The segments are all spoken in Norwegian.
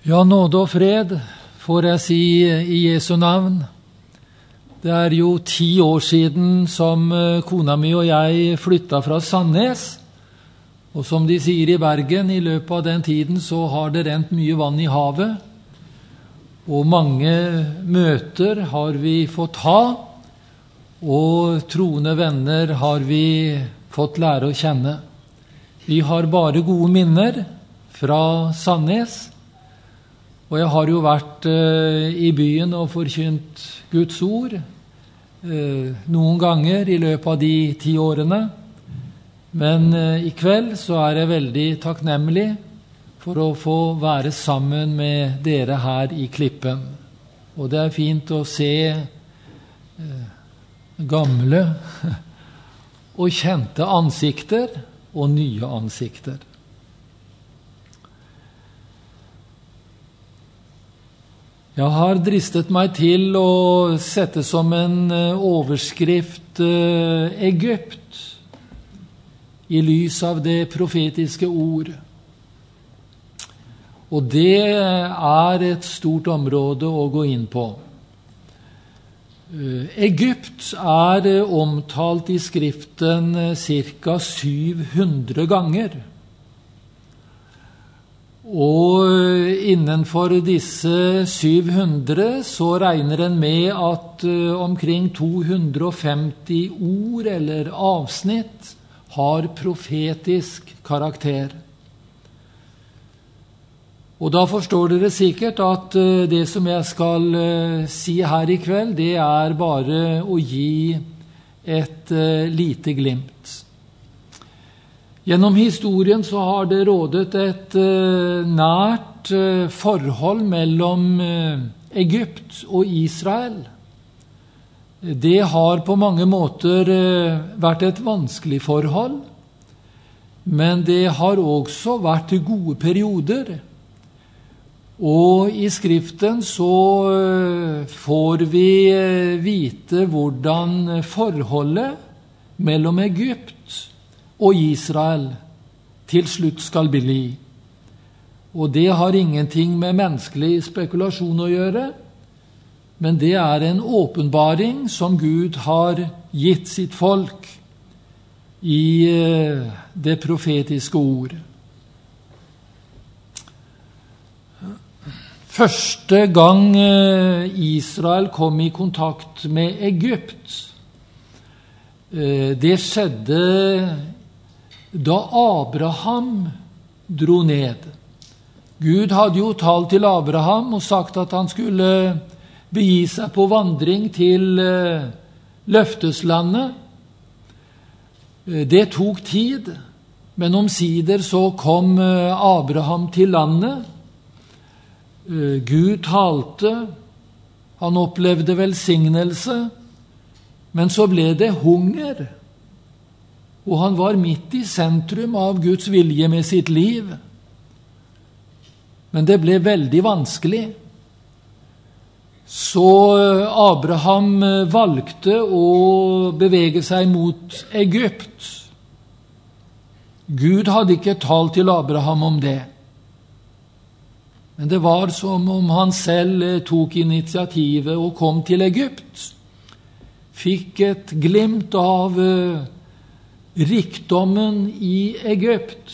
Ja, nåde og fred, får jeg si i Jesu navn. Det jo 10 år siden som kona mi og jeg flyttet fra Sandnes. Og som de sier i Bergen, i løpet av den tiden så har det rent mye vann i havet. Og mange møter har vi fått ha, og troende venner har vi fått lære å kjenne. Vi har bare gode minner fra Sandnes. Og jeg har jo vært i byen og forkynt Guds ord noen ganger i løpet av de 10 årene. Men i kveld så jeg veldig takknemlig for å få være sammen med dere her i Klippen. Og det fint å se gamle og kjente ansikter og nye ansikter. Jeg har dristet meg til å sette som en overskrift Egypt i lys av det profetiske ord. Og det et stort område å gå inn på. Egypt omtalt i skriften ca. 700 ganger. Og innenfor disse 700 så regner en med at omkring 250 ord eller avsnitt har profetisk karakter. Og da forstår dere sikkert at det som jeg skal si her i kveld, det bare å gi et lite glimt. Gjennom historien så har det rådet et nært forhold mellom Egypt og Israel. Det har på mange måter vært et vanskelig forhold, men det har også vært gode perioder. Og i skriften så får vi vite hvordan forholdet mellom Egypt og Israel til slutt skal bli. Og det har ingenting med menneskelig spekulasjon å gjøre, men det en åpenbaring som Gud har gitt sitt folk i det profetiske ord. Første gang Israel kom i kontakt med Egypt, det skjedde da Abraham dro ned. Gud hadde jo talt til Abraham og sagt at han skulle begi seg på vandring til løfteslandet. Det tok tid, men omsider så kom Abraham til landet. Gud talte, han opplevde velsignelse, men så ble det hunger. Og han var midt i sentrum av Guds vilje med sitt liv. Men det ble veldig vanskelig. Så Abraham valgte å bevege seg mot Egypt. Gud hadde ikke talt til Abraham om det. Men det var som om han selv tok initiativet og kom til Egypt. Fikk et glimt av rikdommen i Egypt.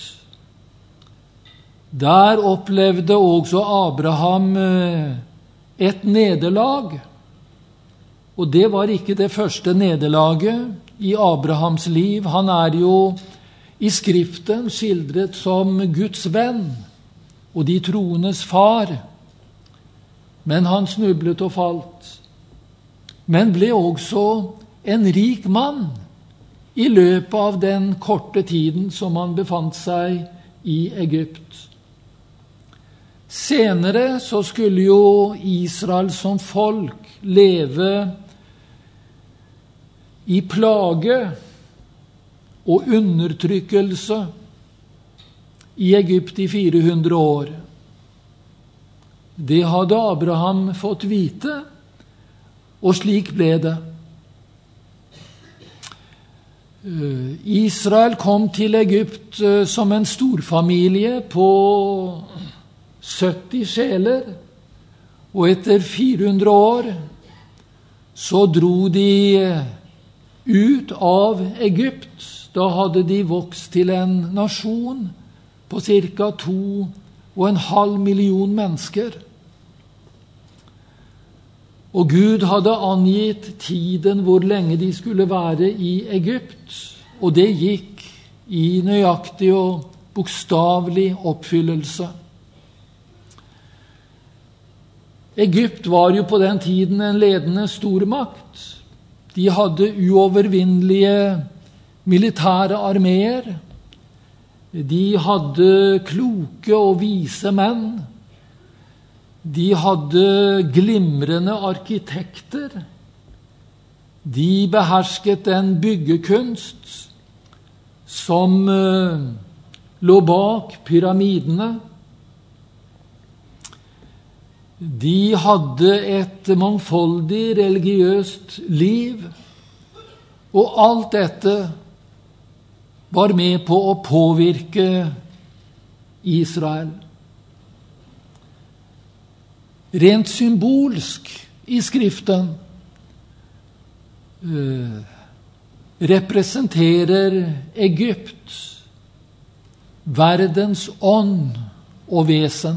Der opplevde også Abraham et nederlag. Og det var ikke det første nederlaget i Abrahams liv. Han jo i skriften skildret som Guds venn og de troendes far. Men han snublet og falt. Men ble også en rik mann i løpet av den korte tiden som han befant seg i Egypt. Senere så skulle jo Israel som folk leve i plage og undertrykkelse i Egypt i 400 år. Det hadde Abraham fått vite, og slik ble det. Israel kom til Egypt som en storfamilie på 70 sjeler, og etter 400 år så dro de ut av Egypt. Da hadde de vokst til en nasjon på ca. 2,5 millioner mennesker. Og Gud hadde angitt tiden hvor lenge de skulle være i Egypt, og det gikk i nøyaktig og bokstavelig oppfyllelse. Egypt var jo på den tiden en ledende stormakt. De hadde uovervinnelige militære arméer. De hadde kloke og vise menn. De hadde glimrende arkitekter. De behersket en byggekunst som lå bak pyramidene. De hadde et mangfoldig religiøst liv, og alt dette var med på å påvirke Israel. Rent symbolsk i Skriften representerer Egypt verdens ånd og vesen.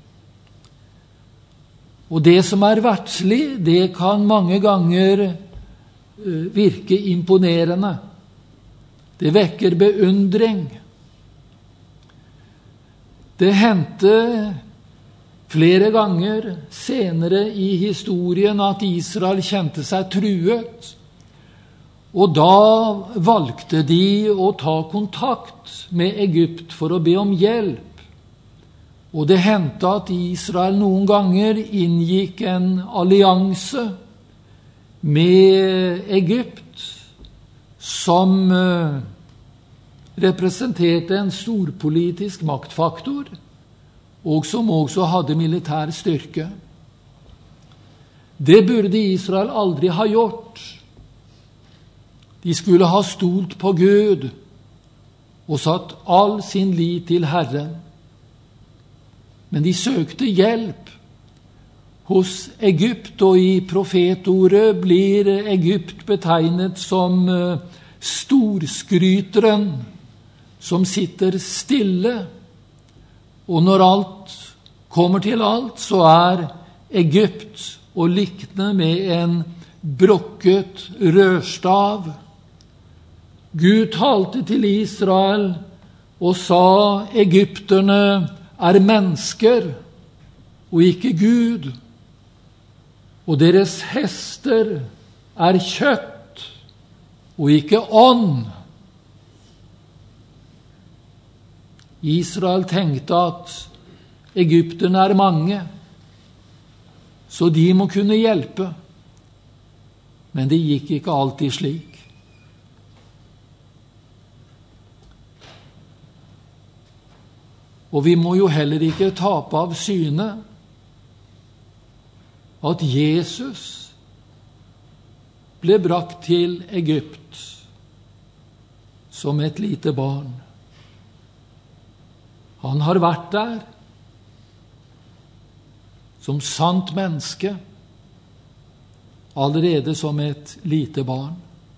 Og det som er verdslig, det kan mange ganger virke imponerende. Det vekker beundring. Det hendte flere ganger senere i historien at Israel kjente seg truet, og da valgte de å ta kontakt med Egypt for å be om hjelp. Og det hendte at Israel noen ganger inngikk en allianse med Egypt, som representerte en storpolitisk maktfaktor, og som også hadde militær styrke. Det burde Israel aldri ha gjort. De skulle ha stolt på Gud og satt all sin lit til Herren. Men de søkte hjelp hos Egypt, og i profetordet blir Egypt betegnet som storskryteren som sitter stille. Og når alt kommer til alt, så er Egypt å likne med en brokket rørstav. Gud talte til Israel og sa: egypterne er mennesker og ikke Gud, og deres hester er kjøtt og ikke ånd. Israel tenkte at egypterne er mange, så de må kunne hjelpe. Men det gikk ikke alltid slik. Og vi må jo heller ikke tape av syne at Jesus ble brakt til Egypt som et lite barn. Han har vært der som sant menneske, allerede som et lite barn.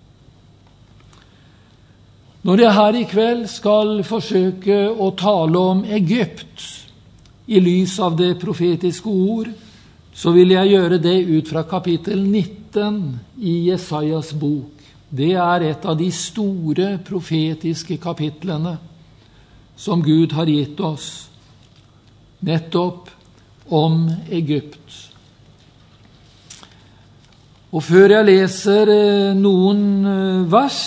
Når jeg her i kveld skal forsøke å tale om Egypt i lys av det profetiske ord, så vil jeg gjøre det ut fra kapittel 19 i Jesajas bok. Det er et av de store profetiske kapitlene som Gud har gitt oss, nettopp om Egypt. Og før jeg leser noen vers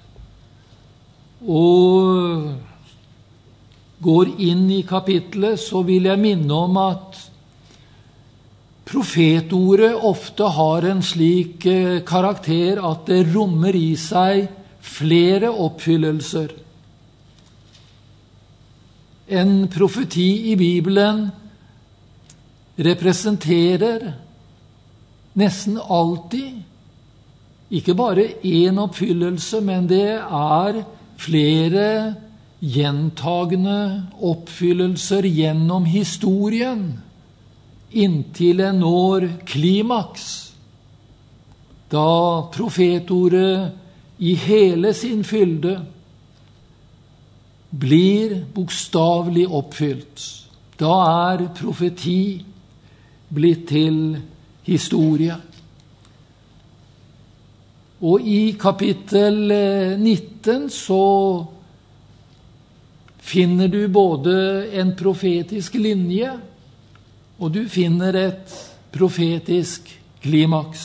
og går inn i kapitlet, så vil jeg minne om at profetordet ofte har en slik karakter at det rommer i seg flere oppfyllelser. En profeti i Bibelen representerer nesten alltid ikke bare en oppfyllelse, men det er flere gjentagende oppfyllelser gjennom historien, inntil en når klimaks, da profetordet i hele sin fylde blir bokstavelig oppfylt. Da er profeti blitt til historie. Og i kapittel 19 så finner du både en profetisk linje, og du finner et profetisk klimaks.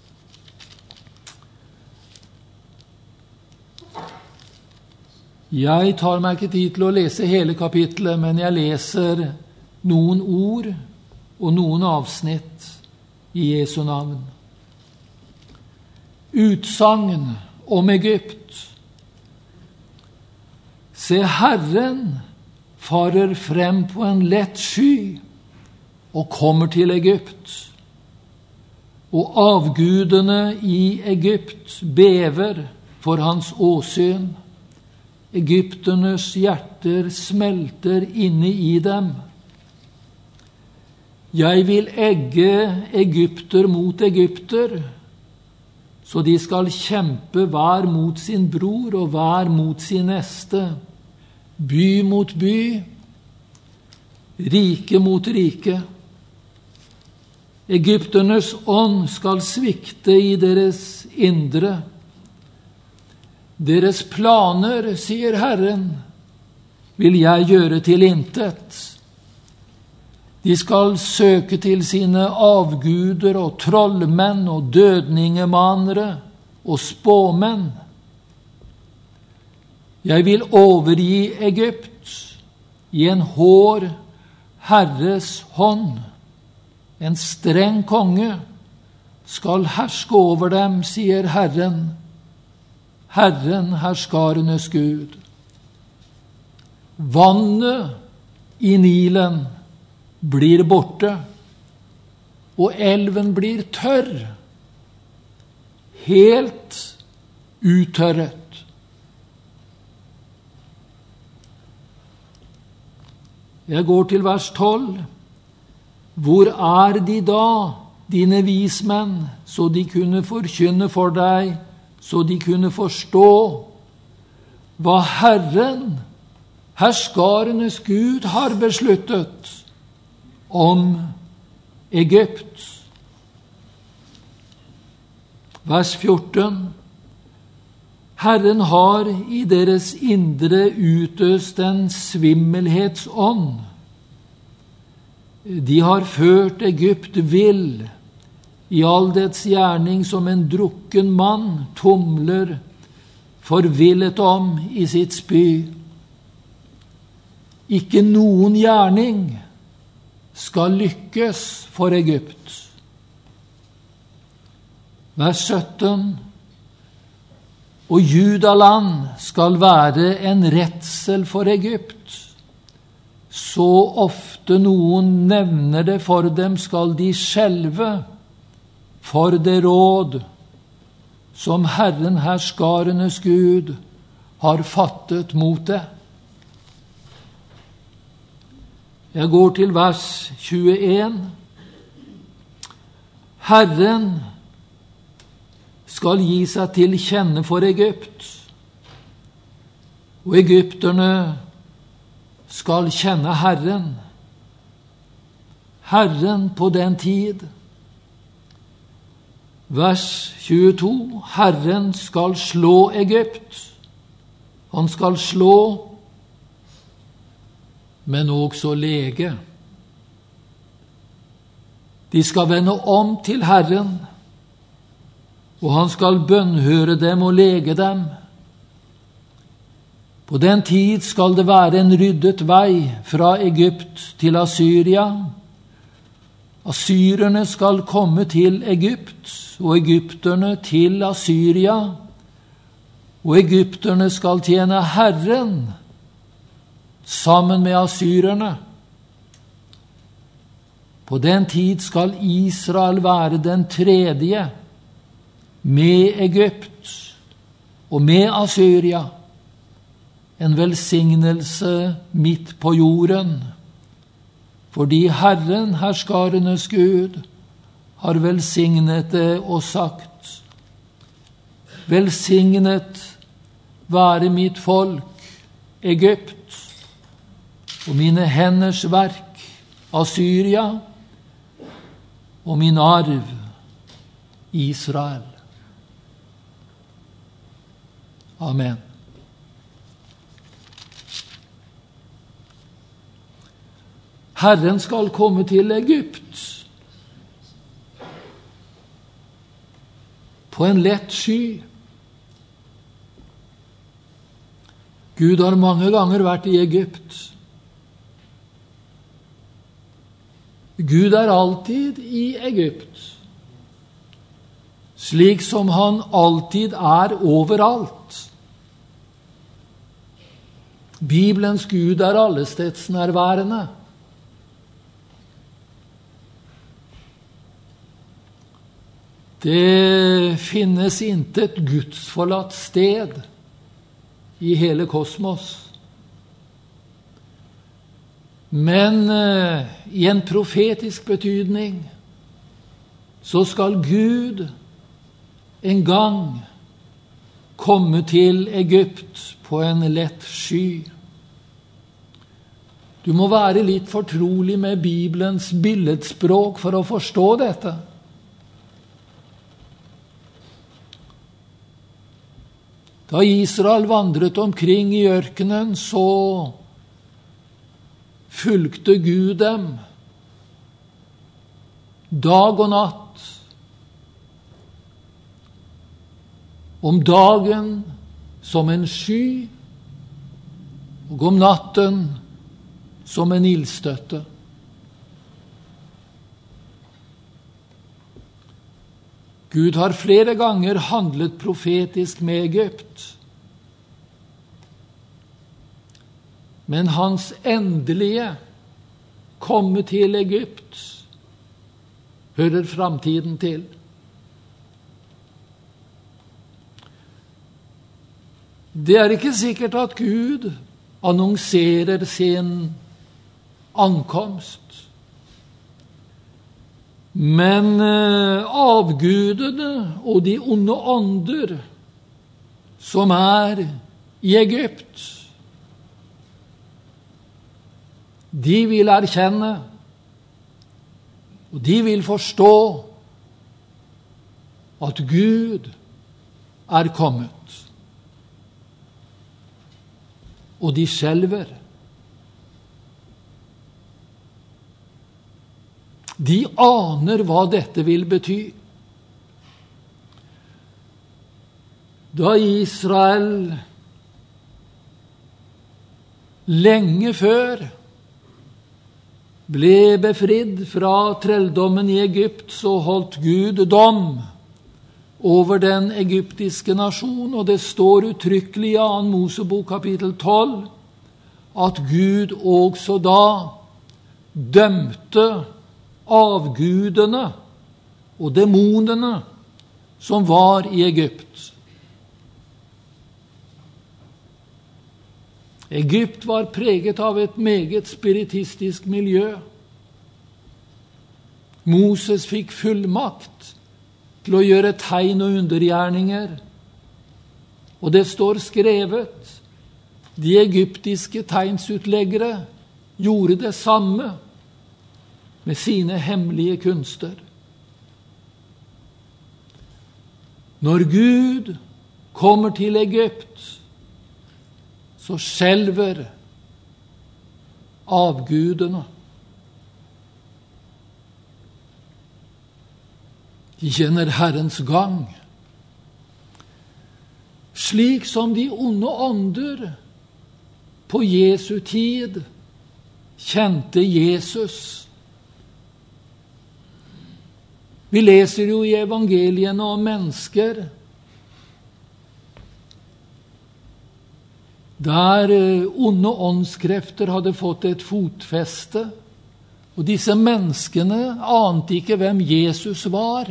Jeg tar meg ikke tid til å lese hele kapitlet, men jeg leser noen ord og noen avsnitt i Jesu navn. Utsagn om Egypt. Se, Herren farer frem på en lett sky og kommer til Egypt. Og avgudene i Egypt bever for hans åsyn. Egypternes hjerter smelter inne i dem. Jeg vil egge egypter mot egypter, så de skal kjempe hver mot sin bror og hver mot sin neste, by mot by, rike mot rike. Egypternes ånd skal svikte i deres indre. Deres planer, sier Herren, vil jeg gjøre til intet. De skal søke til sine avguder og trollmenn og dødningemanere og spåmenn. Jeg vil overgi Egypt i en hård Herres hånd. En streng konge skal herske over dem, sier Herren. Herren herskarenes Gud. Vannet i Nilen blir borte, og elven blir tørr, helt uttørret. Jeg går til vers 12. Hvor er de da, dine vismenn, så de kunne forkynne for deg, så de kunne forstå hva Herren, herskarenes Gud, har besluttet om Egypt? Vers 14. Herren har i deres indre utøst en svimmelhetsånd. De har ført Egypt vill, i all dets gjerning som en drukken mann tumler forvillet om i sitt spy. Ikke noen gjerning skal lykkes for Egypt. Vers 17. Og Judaland skal være en redsel for Egypt. Så ofte noen nevner det for dem, skal de skjelve for det råd som Herren herskarenes Gud har fattet mot det. Jeg går til vers 21. Herren skal gi seg til kjenne for Egypt, og egypterne skal kjenne Herren. Herren på den tid. Vers 22. Herren skal slå Egypt. Han skal slå, men også lege. De skal vende om til Herren, og han skal bønnhøre dem og lege dem. På den tid skal det være en ryddet vei fra Egypt til Assyria. Assyrerne skal komme til Egypt, og egypterne til Assyria, og egypterne skal tjene Herren sammen med assyrerne. På den tid skal Israel være den tredje med Egypt og med Assyria. en velsignelse midt på jorden, fordi Herren, herskarenes Gud, har velsignet det og sagt: velsignet være mitt folk, Egypt, og mine henders verk, Assyria, og min arv, Israel. Amen. Herren skal komme til Egypt på en lett sky. Gud har mange ganger vært i Egypt. Gud er alltid i Egypt, slik som han alltid er overalt. Bibelens Gud er allestedsnærværende. Det finnes intet gudsforlatt sted i hele kosmos. Men i en profetisk betydning så skal Gud en gang komme til Egypt på en lett sky. Du må være litt fortrolig med Bibelens billedspråk for å forstå dette. Da Israel vandret omkring i ørkenen, så fulgte Gud dem dag og natt. Om dagen som en sky, og om natten som en ildstøtte. Gud har flere ganger handlet profetisk med Egypt. Men hans endelige komme til Egypt hører framtiden til. Det er ikke sikkert at Gud annonserer sin ankomst. Men avgudene og de onde ånder som er i Egypt, de vil erkjenne, og de vil forstå at Gud er kommet. Og de skjelver. De aner hva dette vil bety. Da Israel lenge før ble befridd fra trelldommen i Egypt, så holdt Gud dom over den egyptiske nasjon, og det står uttrykkelig i 2. Mosebok kapittel 12 at Gud også da dømte avgudene og demonene som var i Egypt. Egypt var preget av et meget spiritistisk miljø. Moses fikk fullmakt til å gjøre tegn og undergjerninger, og det står skrevet: de egyptiske tegnsutleggere gjorde det samme med sine hemmelige kunster. Når Gud kommer til Egypt, så skjelver avgudene. De kjenner Herrens gang. Slik som de onde ånder på Jesu tid kjente Jesus. Vi leser jo i evangeliene om mennesker der onde åndskrefter hadde fått et fotfeste, og disse menneskene ante ikke hvem Jesus var.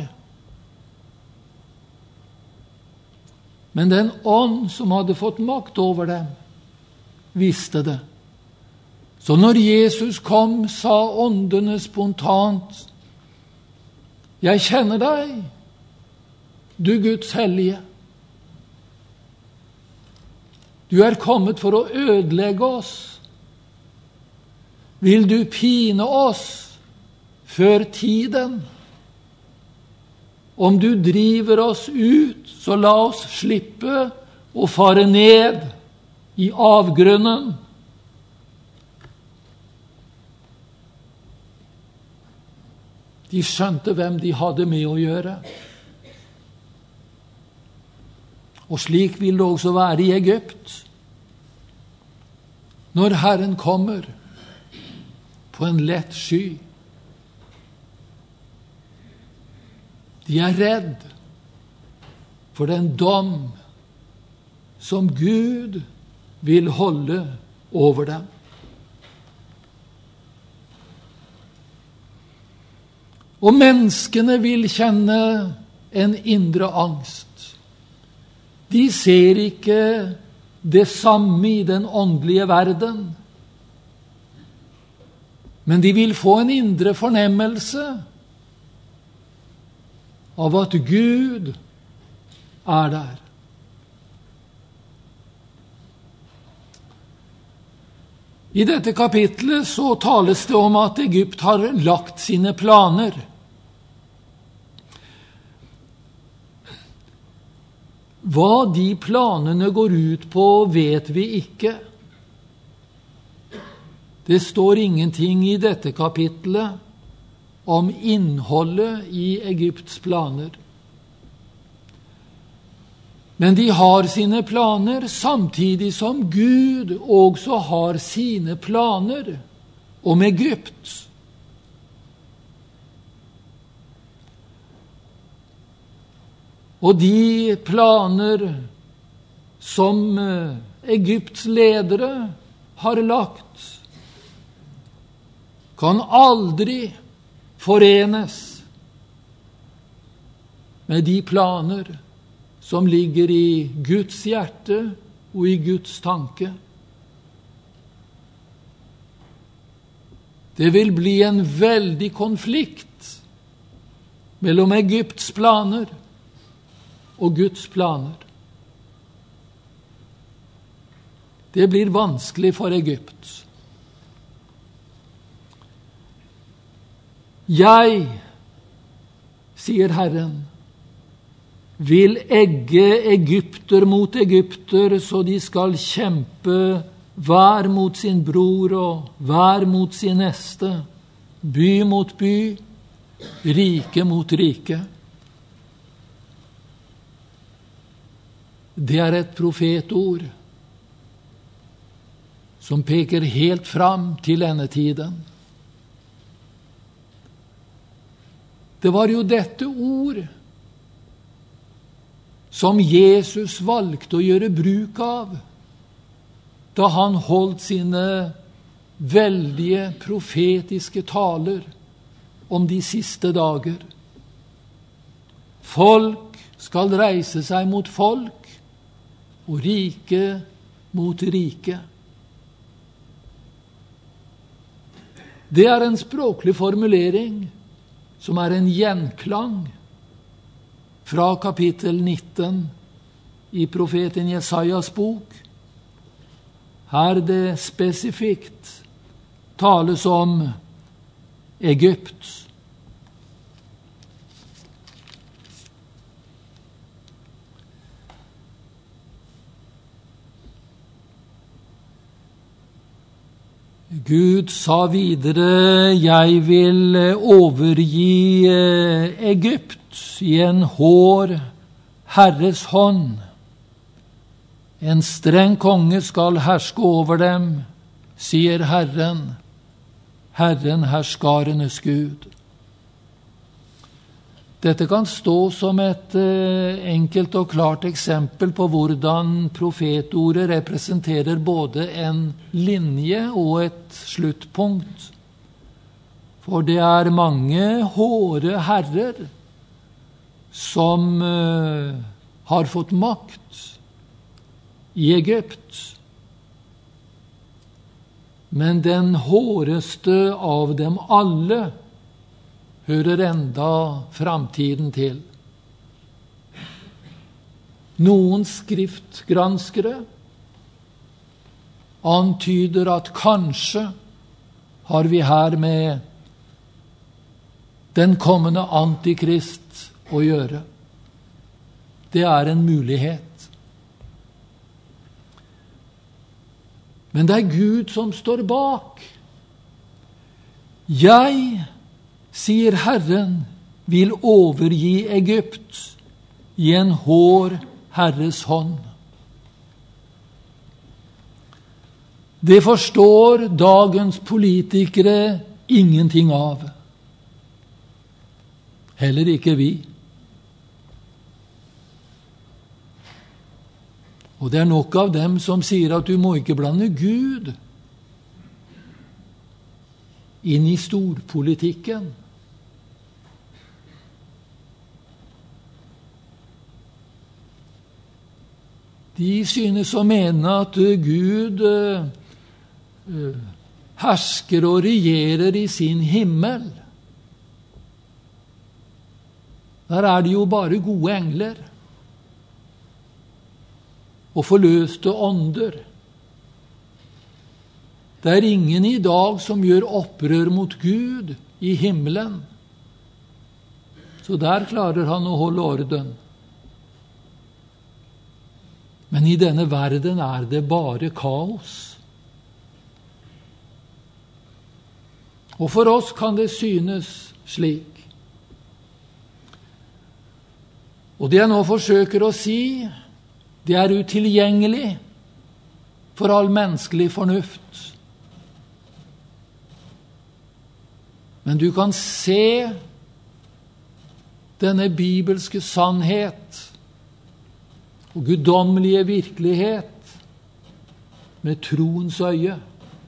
Men den ånd som hadde fått makt over dem, visste det. Så når Jesus kom, sa åndene spontant: «Jeg kjenner deg, du Guds hellige. Du er kommet for å ødelegge oss. Vil du pine oss før tiden? Om du driver oss ut, så la oss slippe å fare ned i avgrunnen.» De skjønte hvem de hadde med å gjøre. Og slik vil det også være i Egypt. Når Herren kommer på en lett sky, de er redd for den dom som Gud vil holde over dem. Og menneskene vil kjenne en indre angst. De ser ikke det samme i den åndelige verden, men de vil få en indre fornemmelse av at Gud er der. I dette kapitlet så tales det om at Egypt har lagt sine planer. Hva de planene går ut på, vet vi ikke. Det står ingenting i dette kapitlet om innholdet i Egypts planer. Men de har sine planer, samtidig som Gud også har sine planer om Egypt. Og de planer som Egypts ledere har lagt, kan aldri forenes med de planer som ligger i Guds hjerte og i Guds tanke. Det vil bli en veldig konflikt mellom Egypts planer og Guds planer. Det blir vanskelig for Egypt. Jeg, sier Herren, vil egge egypter mot egypter, så de skal kjempe hver mot sin bror og hver mot sin neste, by mot by, rike mot rike. Det er et profetord som peker helt fram til endetiden. Det var jo dette ord som Jesus valgte å gjøre bruk av da han holdt sine veldige profetiske taler om de siste dager. Folk skal reise seg mot folk, og rike mot rike. Det er en språklig formulering som er en gjenklang fra kapittel 19 i profeten Jesajas bok. Her det spesifikt tales om Egypt. Gud sa videre: «Jeg vil overgi Egypt i en hård Herres hånd. En streng konge skal herske over dem, sier Herren, Herren herskarenes Gud.» Dette kan stå som et enkelt og klart eksempel på hvordan profetordet representerer både en linje og et sluttpunkt. For det er mange hårde herrer som har fått makt i Egypt. men den håreste av dem alle hører enda framtiden til. Noen skriftgranskere antyder at kanskje har vi her med den kommende antikrist å gjøre. Det er en mulighet. Men det er Gud som står bak. Jeg, sier Herren, vil overgi Egypt i en hård Herres hånd. Det forstår dagens politikere ingenting av. Heller ikke vi. Og det er nok av dem som sier at du må ikke blande Gud inn i storpolitikken. De synes å mene at Gud hersker og regjerer i sin himmel. Der er det jo bare gode engler og forløste ånder. Det er ingen i dag som gjør opprør mot Gud i himmelen. Så der klarer han å holde orden. Men i denne verden er det bare kaos. Og for oss kan det synes slik. Og det jeg nå forsøker å si, det er utilgjengelig for all menneskelig fornuft. Men du kan se denne bibelske sannhet og guddommelige virkelighet med troens øye.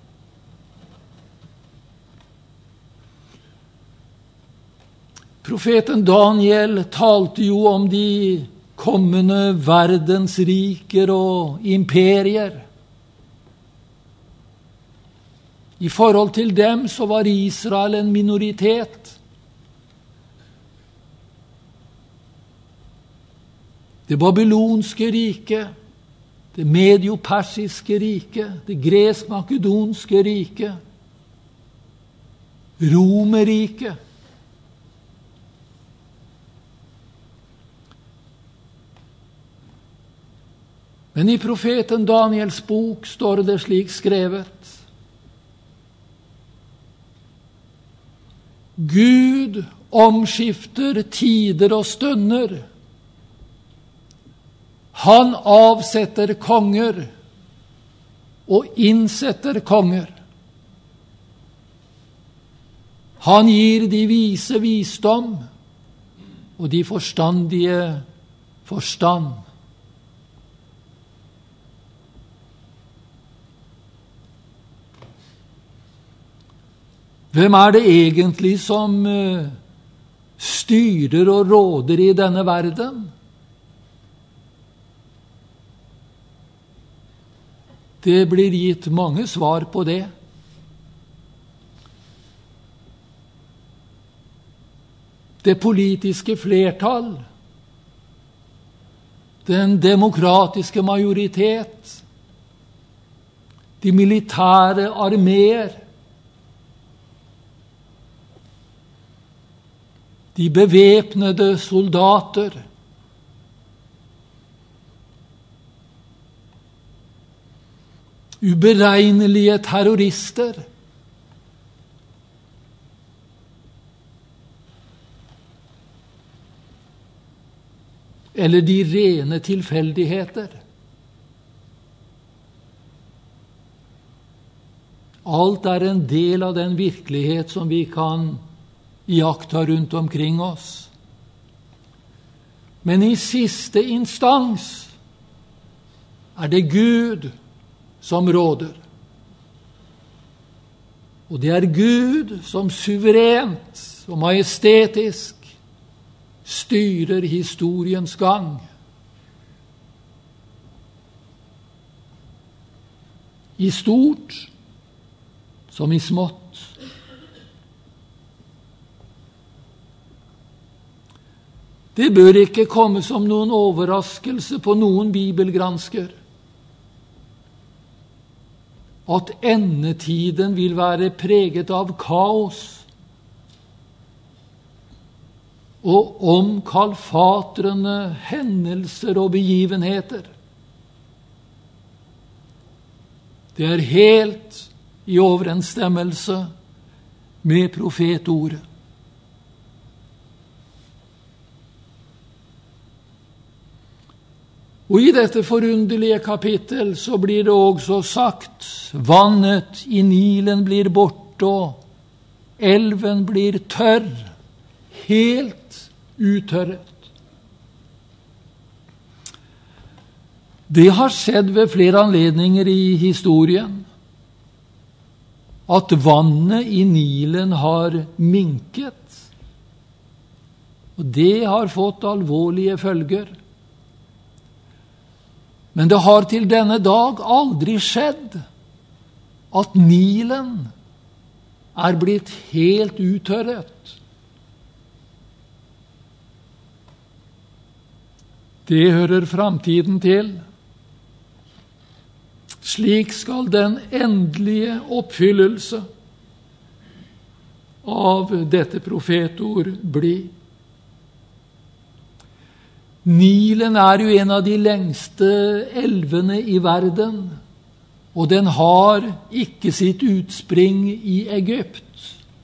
Profeten Daniel talte jo om de kommende verdensriker og imperier. I forhold til dem så var Israel en minoritet. Det babylonske riket, det mediopersiske riket, det gresk-makedonske riket, Romerriket. Men i profeten Daniels bok står det slik skrevet: Gud omskifter tider og stunder. Han avsetter konger og innsetter konger. Han gir de vise visdom og de forstandige forstand. Hvem er det egentlig som styrer og råder i denne verden? Det blir gitt mange svar på det. Det politiske flertall, den demokratiske majoritet, de militære armeer, de bevæpnede soldater, uberegnelige terrorister, eller de rene tilfeldigheter. Alt er en del av den virkelighet som vi kan iaktta rundt omkring oss. Men i siste instans er det Gud som råder. Og det er Gud som suverent og majestetisk styrer historiens gang. I stort som i smått. Det bør ikke komme som noen overraskelse på noen bibelgransker at endetiden vil være preget av kaos og omkalfatrende hendelser og begivenheter. Det er helt i overensstemmelse med profetordet. Og i dette forunderlige kapittel så blir det også sagt, vannet i Nilen blir borte, og elven blir tørr, helt uttørret. Det har skjedd ved flere anledninger i historien, at vannet i Nilen har minket, og det har fått alvorlige følger. Men det har til denne dag aldri skjedd at Nilen er blitt helt uttørret. Det hører framtiden til. Slik skal den endelige oppfyllelse av dette profetord bli. Nilen er jo en av de lengste elvene i verden, og den har ikke sitt utspring i Egypt.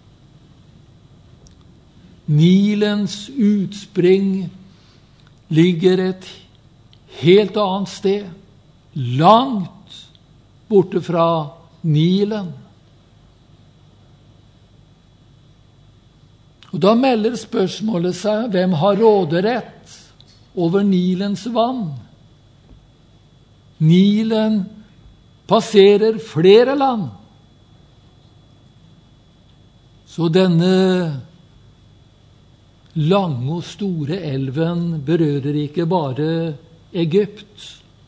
Nilens utspring ligger et helt annet sted, langt borte fra Nilen. Og da melder spørsmålet seg, hvem har råderett over Nilens vann? Nilen passerer flere land. Så denne lange og store elven berører ikke bare Egypt.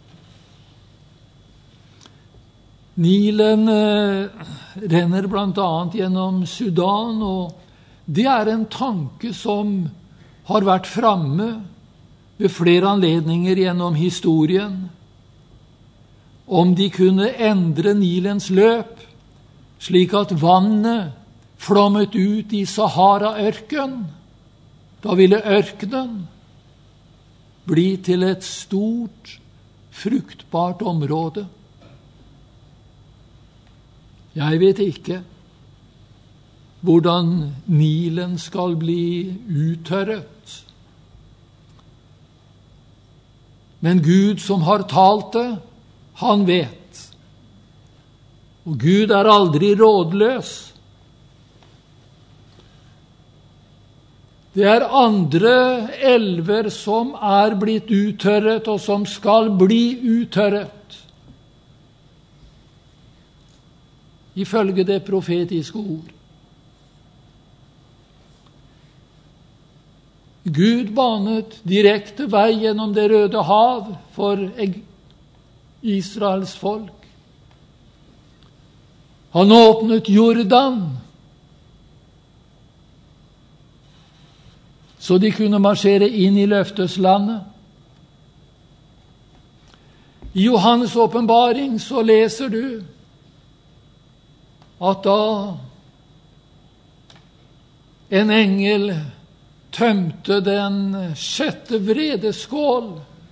Nilen renner blant annet gjennom Sudan, og det er en tanke som har vært framme ved flere anledninger gjennom historien, om de kunne endre Nilens løp, slik at vannet flommet ut i Sahara-ørken. Da ville ørkenen bli til et stort, fruktbart område. Jeg vet ikke hvordan Nilen skal bli uttørret. Men Gud som har talt det, han vet. Og Gud er aldri rådløs. Det er andre elver som er blitt uttørret, og som skal bli uttørret, ifølge det profetiske ord. Gud banet direkte vei gjennom det Røde hav for Israels folk. Han åpnet Jordan, så de kunne marsjere inn i løfteslandet. I Johannes åpenbaring så leser du at da en engel tømte den 6. vredeskål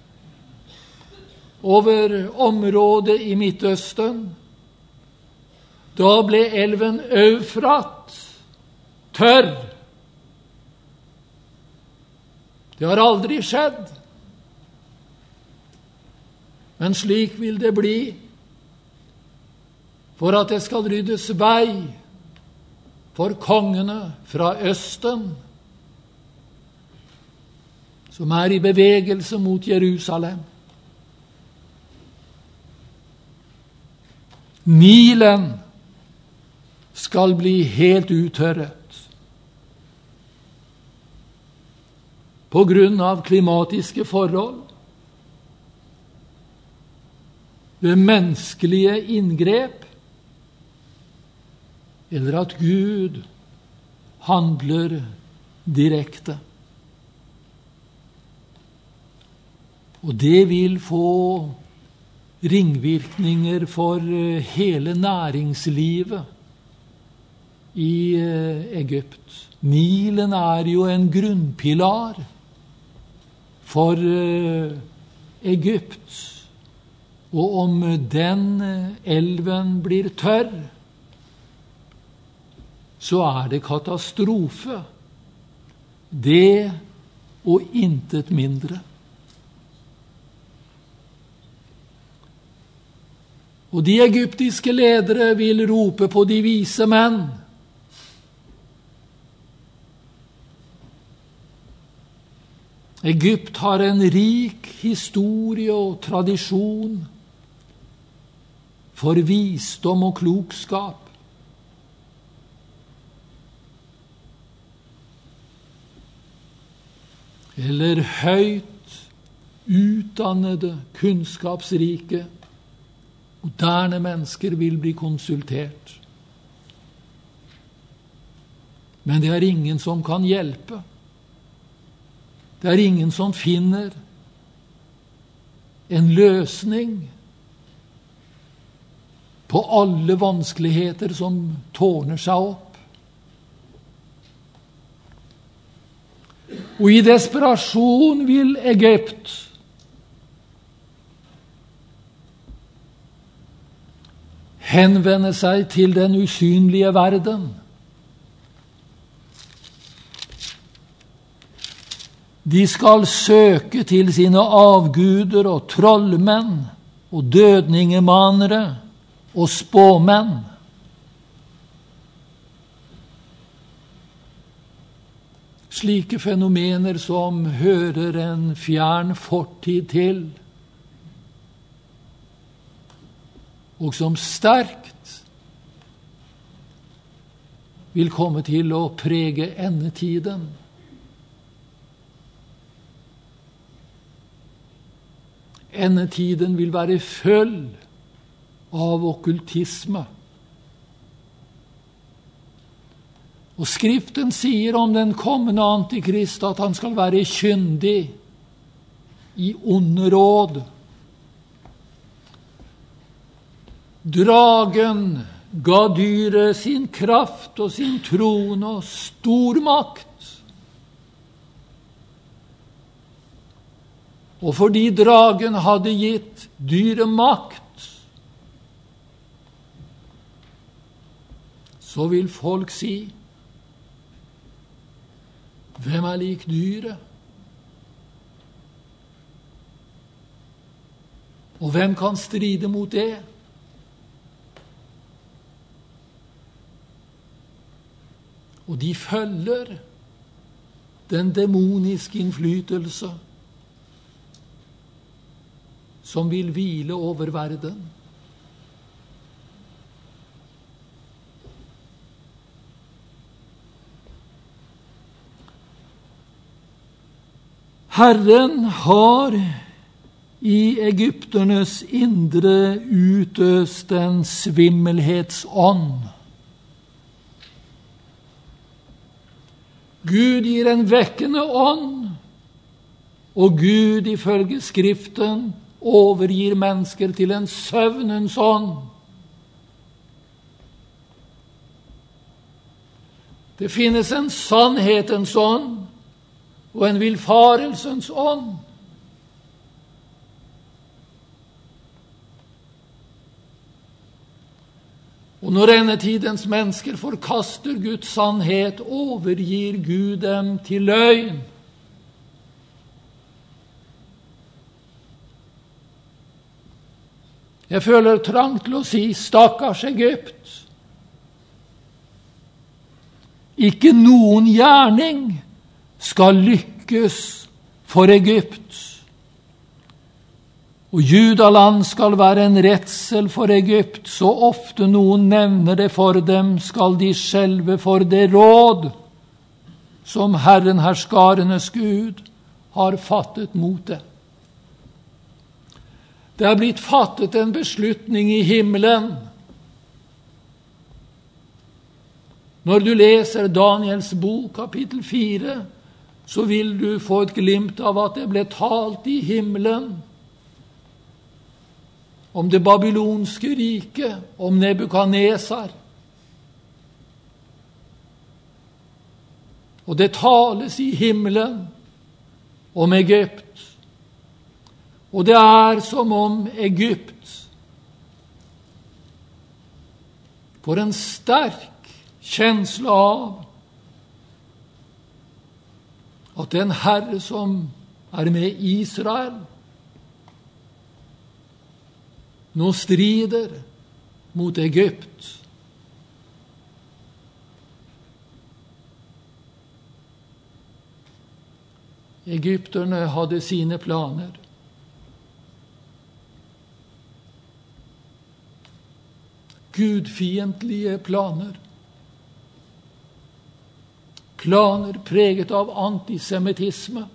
over området i Midtøsten, da ble elven Eufrat tørr. Det har aldri skjedd, men slik vil det bli, for at det skal ryddes vei for kongene fra Østen, som er i bevegelse mot Jerusalem. Nilen skal bli helt uttørret på grunn av klimatiske forhold, ved menneskelige inngrep, eller at Gud handler direkte. Og det vil få ringvirkninger for hele næringslivet i Egypt. Nilen er jo en grunnpilar for Egypt. Og om den elven blir tørr, så er det katastrofe. Det og intet mindre. Og de egyptiske ledere vil rope på de vise menn. Egypt har en rik historie og tradisjon for visdom og klokskap. Eller høyt utdannede, kunnskapsrike, moderne mennesker vil bli konsultert. Men det er ingen som kan hjelpe. Det er ingen som finner en løsning på alle vanskeligheter som tårner seg opp. Og i desperasjon vil Egypt henvende seg til den usynlige verden. De skal søke til sine avguder og trollmenn og dødningemanere og spåmenn. Slike fenomener som hører en fjern fortid til, og som sterkt vil komme til å prege endetiden. Endetiden vil være full av okkultisme. Og Skriften sier om den kommende antikrist at han skal være kyndig i onde råd. Dragen ga dyret sin kraft og sin trone og stor makt. Og fordi dragen hadde gitt dyret makt, så vil folk si: hvem er lik dyret? Og hvem kan stride mot det? Og de følger den demoniske innflytelse som vil hvile over verden. Herren har i egypternes indre utøst en svimmelhetsånd. Gud gir en vekkende ånd, og Gud ifølge Skriften overgir mennesker til en søvnens ånd. Det finnes en sannhetens ånd og en villfarelsens ånd. Og når endetidens mennesker forkaster Guds sannhet, overgir Gud dem til løgn. Jeg føler trang til å si: stakkars Egypt. Ikke noen gjerning skal lykkes for Egypt. Og Judaland skal være en redsel for Egypt. Så ofte noen nevner det for dem, skal de skjelve for det råd som Herren herskarenes Gud har fattet mot det. Det er blitt fattet en beslutning i himmelen Når du leser Daniels bok, kapittel 4, så vil du få et glimt av at det ble talt i himmelen om det babylonske riket, om Nebukadnesar. Og det tales i himmelen om Egypt. Og det er som om Egypt får en sterk kjensle av at det er en Herre som er med Israel, nå strider mot Egypt. Egypterne hadde sine planer. Gudfiendtlige planer. Planer preget av antisemittisme.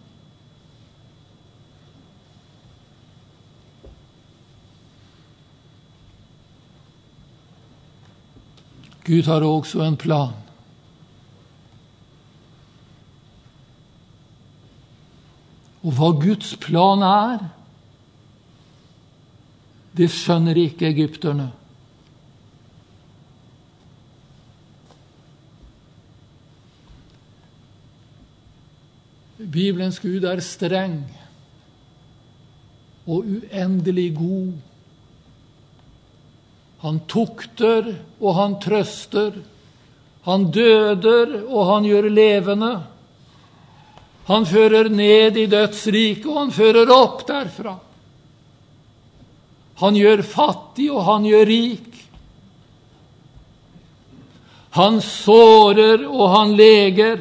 Gud har også en plan. Og hva Guds plan er, det skjønner ikke egypterne. Bibelens Gud er streng og uendelig god. Han tukter og han trøster. Han døder og han gjør levende. Han fører ned i dødsriket og han fører opp derfra. Han gjør fattig og han gjør rik. Han sårer og han leger.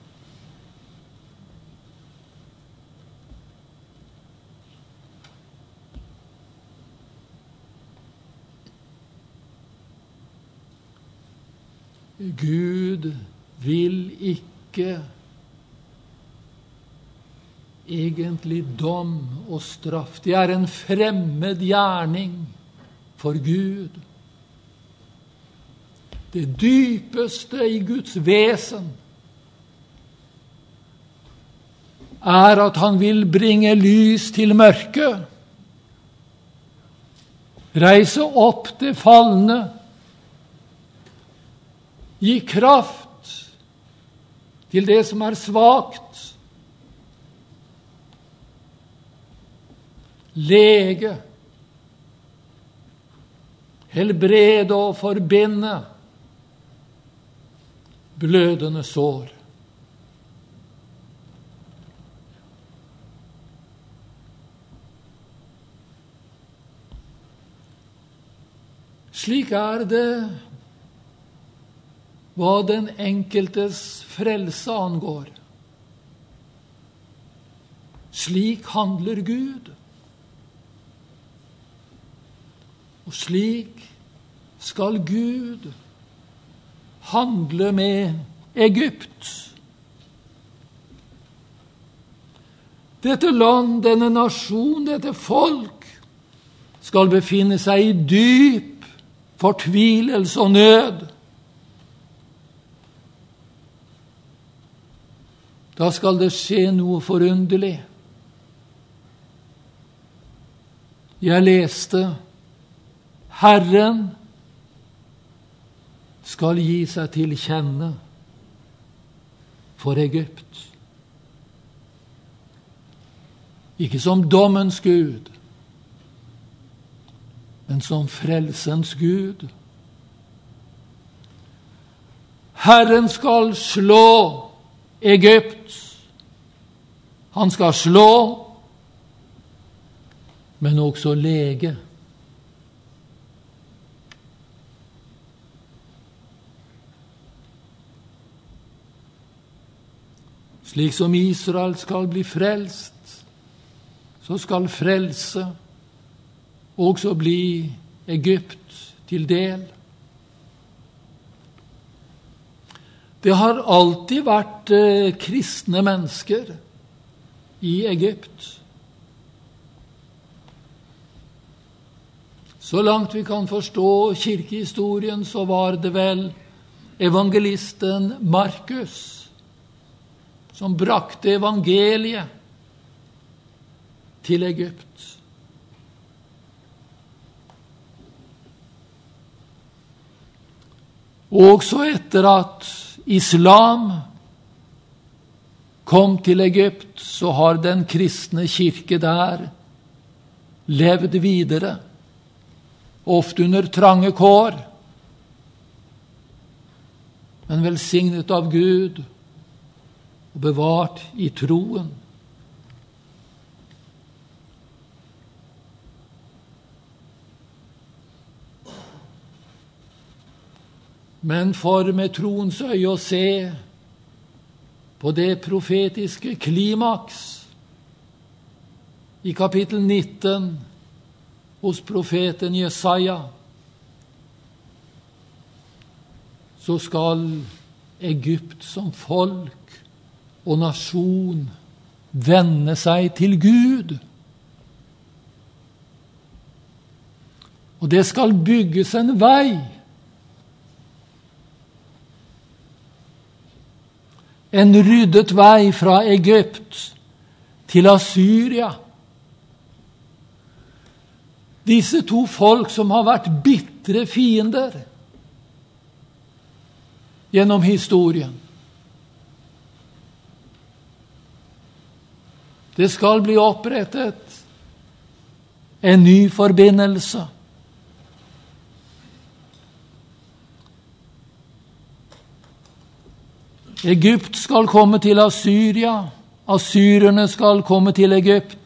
Gud vil ikke egentlig dom og straff. Det er en fremmed gjerning for Gud. Det dypeste i Guds vesen er at han vil bringe lys til mørket, reise opp det falne, gi kraft til det som er svakt, lege, helbrede og forbinde blødende sår. Slik er det hva den enkeltes frelse angår. Slik handler Gud. Og slik skal Gud handle med Egypt. Dette land, denne nasjon, dette folk skal befinne seg i dyp fortvilelse og nød. Da skal det skje noe forunderlig. Jeg leste, Herren skal gi seg til kjenne for Egypt. Ikke som dommens Gud, men som frelsens Gud. Herren skal slå Egypt. Han skal slå, men også lege. Slik som Israel skal bli frelst, så skal frelse også bli Egypt til del. Det har alltid vært kristne mennesker i Egypt. Så langt vi kan forstå kirkehistorien, så var det vel evangelisten Markus, som brakte evangeliet til Egypt. Også etter at islam kom til Egypt, så har den kristne kirke der levd videre, ofte under trange kår, men velsignet av Gud og bevart i troen. Men for med troens øye å se på det profetiske klimaks i kapittel 19 hos profeten Jesaja, så skal Egypt som folk og nasjon vende seg til Gud. Og det skal bygges en vei. En ryddet vei fra Egypt til Assyria. Disse to folk som har vært bitre fiender gjennom historien. Det skal bli opprettet en ny forbindelse. Egypt skal komme til Assyria, assyrerne skal komme til Egypt,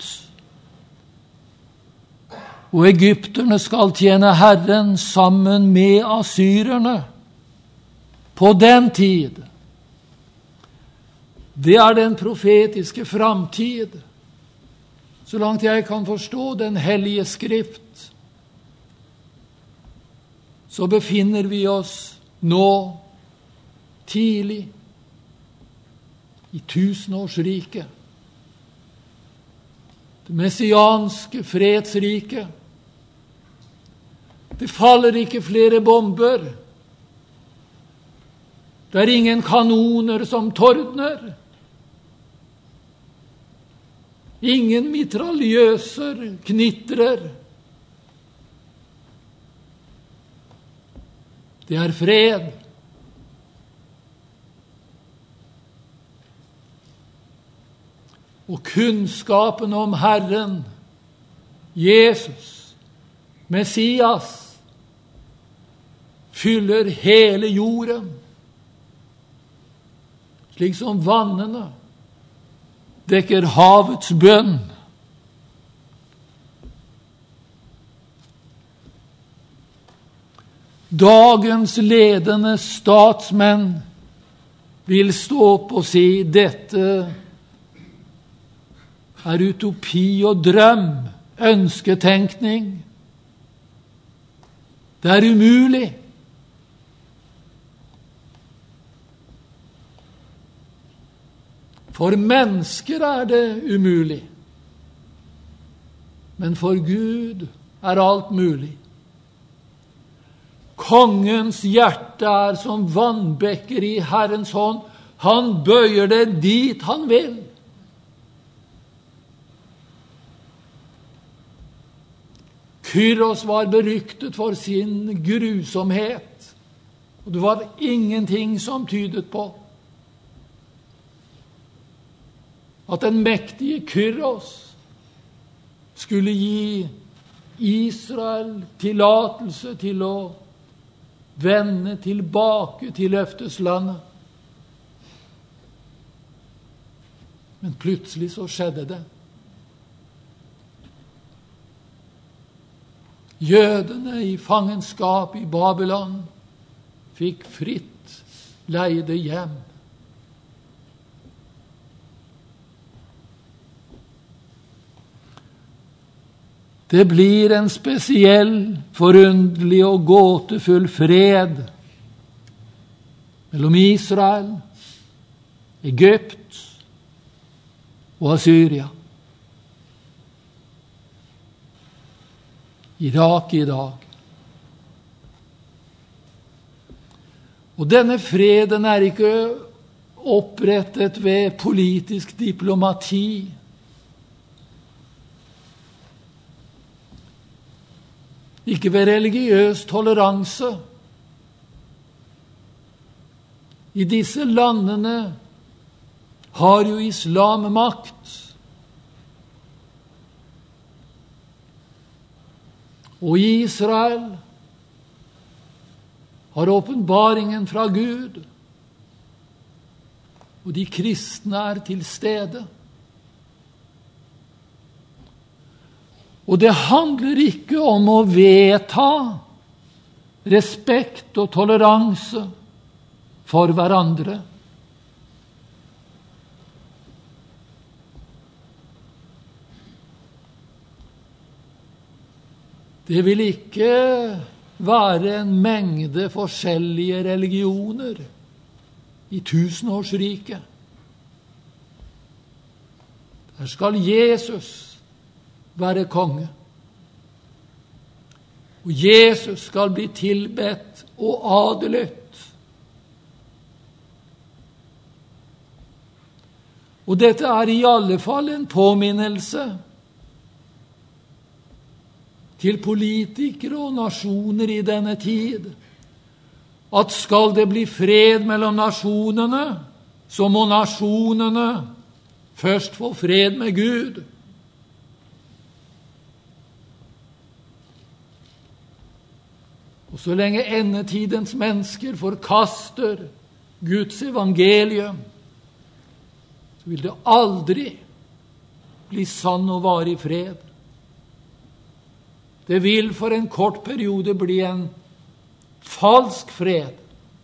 og egypterne skal tjene Herren sammen med assyrerne på den tid. Det er den profetiske framtid, så langt jeg kan forstå den hellige skrift. Så befinner vi oss nå tidlig i tusenårsriket, det messianske fredsriket. Det faller ikke flere bomber. Det er ingen kanoner som tordner. Ingen mitraljøser knitrer. Det er fred. Og kunnskapen om Herren, Jesus, Messias, fyller hele jorden, slik som vannene dekker havets bunn. Dagens ledende statsmenn vil stå opp og si: dette er utopi og drøm, ønsketenkning. Det er umulig. For mennesker er det umulig. Men for Gud er alt mulig. Kongens hjerte er som vannbekker i Herrens hånd. Han bøyer det dit han vil. Kyros var beryktet for sin grusomhet, og det var ingenting som tydet på at den mektige Kyros skulle gi Israel tillatelse til å vende tilbake til løfteslandet. Men plutselig så skjedde det. Jødene i fangenskap i Babylon fikk fritt leide hjem. Det blir en spesiell, forunderlig og gåtefull fred mellom Israel, Egypt og Assyria. Irak i dag. Og denne freden er ikke opprettet ved politisk diplomati. Ikke ved religiøs toleranse. I disse landene har jo islam makt. Og i Israel har åpenbaringen fra Gud, og de kristne er til stede. Og det handler ikke om å vedta respekt og toleranse for hverandre. Det vil ikke være en mengde forskjellige religioner i tusenårsriket. Der skal Jesus være konge. Og Jesus skal bli tilbedt og adlet. Og dette er i alle fall en påminnelse til politikere og nasjoner i denne tid, at skal det bli fred mellom nasjonene, så må nasjonene først få fred med Gud. Og så lenge endetidens mennesker forkaster Guds evangelium, så vil det aldri bli sann og varig fred. Det vil for en kort periode bli en falsk fred.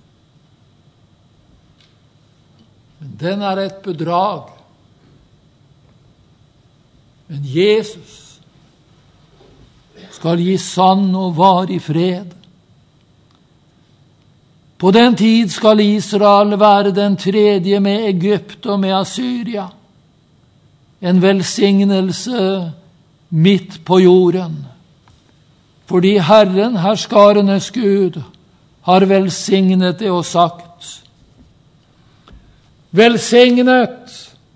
Men den er et bedrag. Men Jesus skal gi sann og varig fred. På den tid skal Israel være den tredje med Egypt og med Assyria. En velsignelse midt på jorden. Fordi Herren, herskarenes Gud, har velsignet det og sagt: velsignet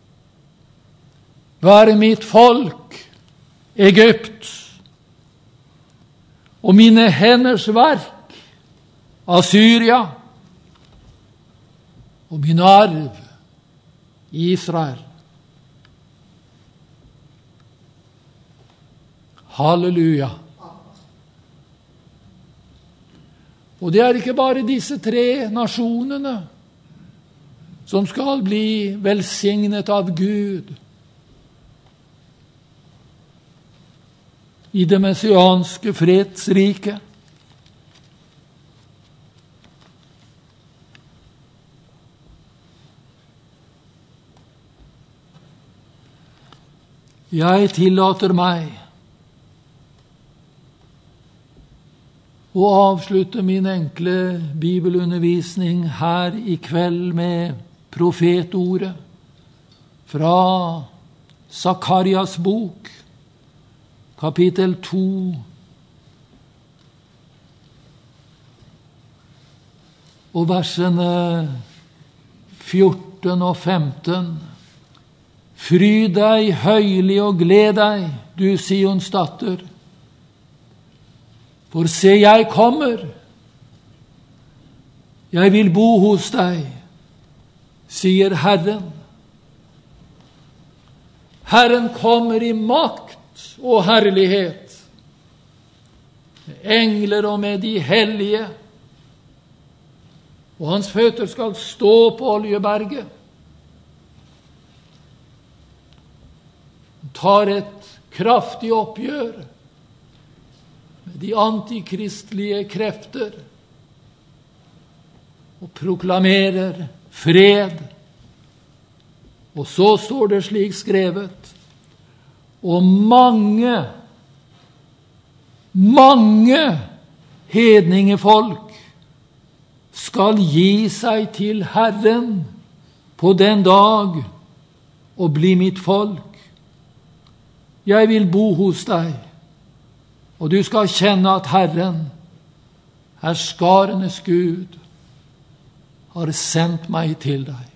være mitt folk, Egypt, og mine henders verk, Assyria, og min arv, Israel. Halleluja. Og det er ikke bare disse tre nasjonene som skal bli velsignet av Gud i det messianske fredsriket. Jeg tillater meg å avslutte min enkle bibelundervisning her i kveld med profetordet fra Sakarias bok, kapittel 2. Og versene 14 og 15. Fryd deg høylig og gled deg, du Sions datter. For se, jeg kommer. Jeg vil bo hos deg, sier Herren. Herren kommer i makt og herlighet, med engler og med de hellige, og hans føtter skal stå på Oljeberget. Han tar et kraftig oppgjør med de antikristlige krefter og proklamerer fred. Og så står det slik skrevet: og mange hedningefolk skal gi seg til Herren på den dag og bli mitt folk. Jeg vil bo hos deg, og du skal kjenne at Herren, herskarenes Gud, har sendt meg til deg.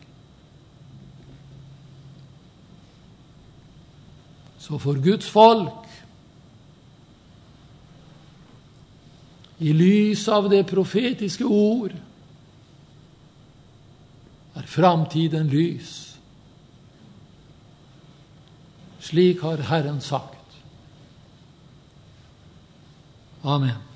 Så for Guds folk, i lys av det profetiske ord, er framtiden lys. Slik har Herren sagt. Amen.